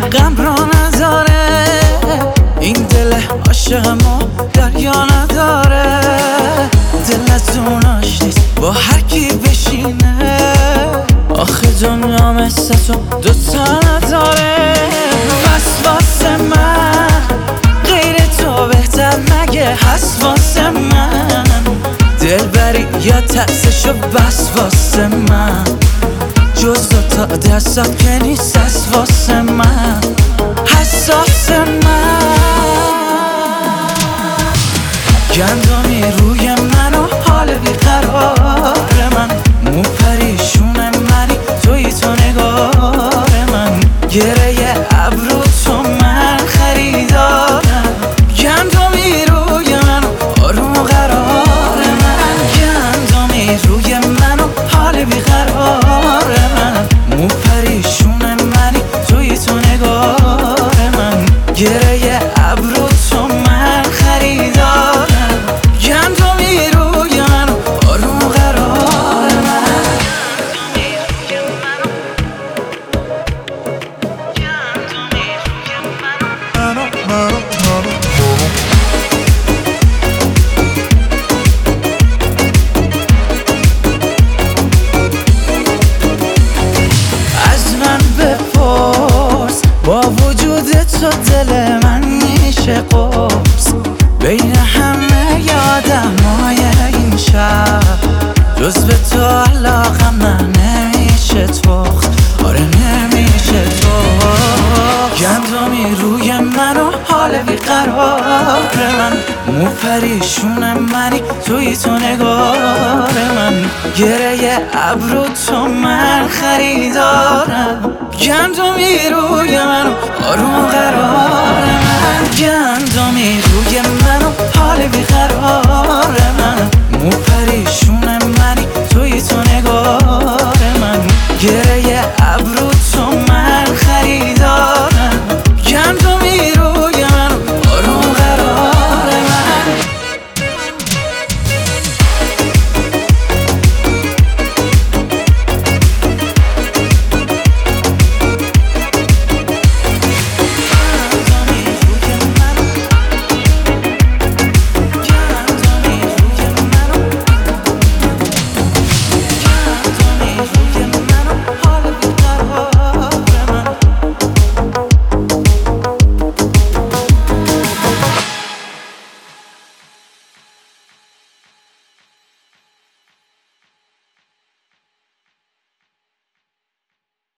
غم را نداره این دل عاشقمو دریا نداره دل از اوناش نیست با هر کی بشینه آخه دنیا مثل تو دوتا نداره پس واسه من غیر تو بهتر مگه هست واسه من دل بری یا ترسشو بس واسه من جز دوتا دستم که نیست از واسه من حساس من گندمی روی من و حال بیقرار من مو پریشون منی توی تو نگار من گره ابرو تو من خریدارم گندمی روی من و آروم و قرار من گندمی روی من و حال بیقرار من مو پریشون منی توی تو نگار من گره ابرو تو من خریدارم گندمی روی من و آروم و قرار من از من بپرس با وجود تو دل من میشه قرص بین همه آدمای این شهر جز به تو علاقم نمیشه تخت آره نمیشه تخت گندمی روی من و حال بیقرار من مو پریشون منی توی تو نگار من گره ابرو تو من خریدارم گندمی روی من و آروم قرار من گندمی روی من و حال بیقرار